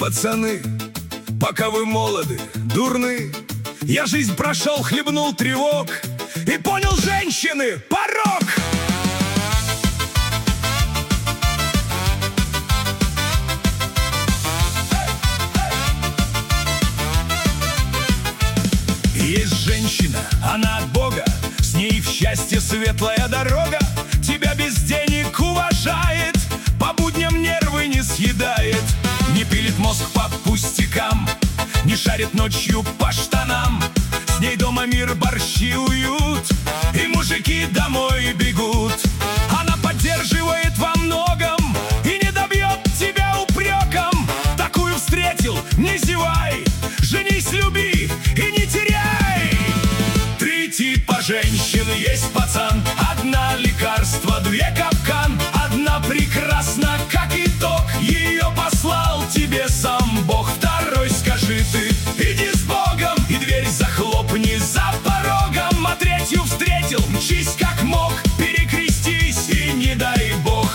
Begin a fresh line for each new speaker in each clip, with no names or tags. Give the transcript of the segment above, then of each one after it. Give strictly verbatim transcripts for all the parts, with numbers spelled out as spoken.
пацаны, пока вы молоды, дурны. Я жизнь прошел, хлебнул тревог и понял, женщины, порок. Есть женщина, она от Бога, с ней в счастье светлая дорога. Тебя без денег уважает, по будням нервы не съедает, не пилит мозг по пустякам, не шарит ночью по штанам. С ней дома мир, борщи, уют, и мужики домой бегут. Она поддерживает во многом и не добьет тебя упреком. Такую встретил, не зевай, женись, люби и не теряй. Три типа женщин есть, пацан: одна лекарство, две капкан. Одна прекрасна, как итог, ее послал тебе сам Бог. Второй скажи ты: иди с Богом, и дверь захлопни за порогом. А третью встретил, мчись как мог, перекрестись и не дай Бог.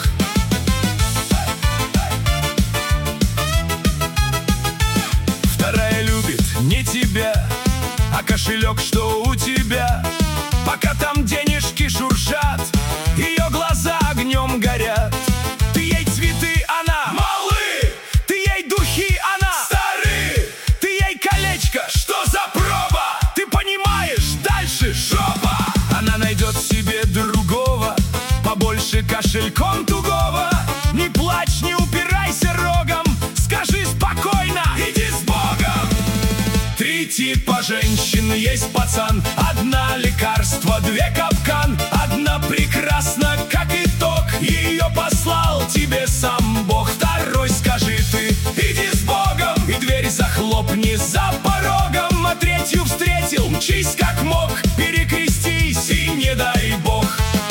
Вторая любит не тебя, а кошелек, что у тебя. Пока там денежки шуршат, ее глаза огнем горят. Ты ей цветы, она малы, ты ей духи, она стары, ты ей колечко, что за проба? Ты понимаешь, дальше жопа. Она найдет себе другого, побольше кошельком тугого. Не плачь, не упирайся рогом, скажи спокойно: иди с Богом. Три типа женщин есть, пацан: одна лекарство, две капкан. Одна прекрасна, как итог, ее послал тебе сам Бог. Второй скажи ты: иди с Богом, и дверь захлопни за порогом. А третью встретил, мчись как мог, перекрестись и не дай Бог.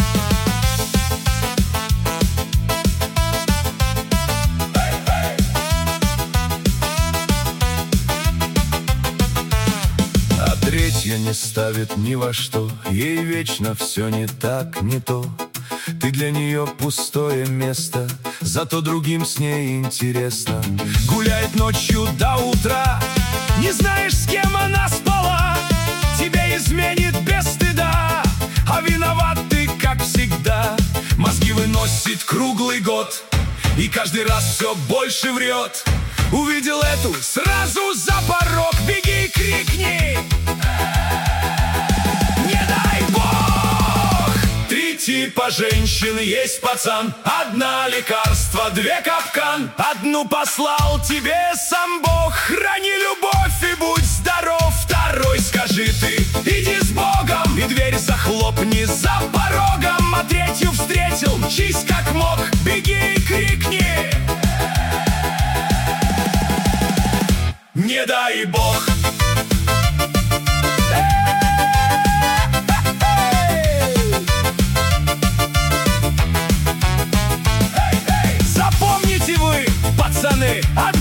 Третья не ставит ни во что, ей вечно все не так, не то. Ты для нее пустое место, зато другим с ней интересно. Гуляет ночью до утра, не знаешь, с кем она спала. Тебе изменит без стыда, а виноват ты, как всегда. Мозги выносит круглый год, и каждый раз все больше врет. Увидел эту, сразу за порог беги и крикни: не дай Бог! Три типа женщин есть, пацан: одна лекарство, две капкан. Одну послал тебе сам Бог, храни любовь и будь здоров. Второй скажи ты: иди с Богом, и дверь захлопни за порогом. А третью встретил, мчись как мог, беги и крикни: не дай Бог! Запомните вы, пацаны,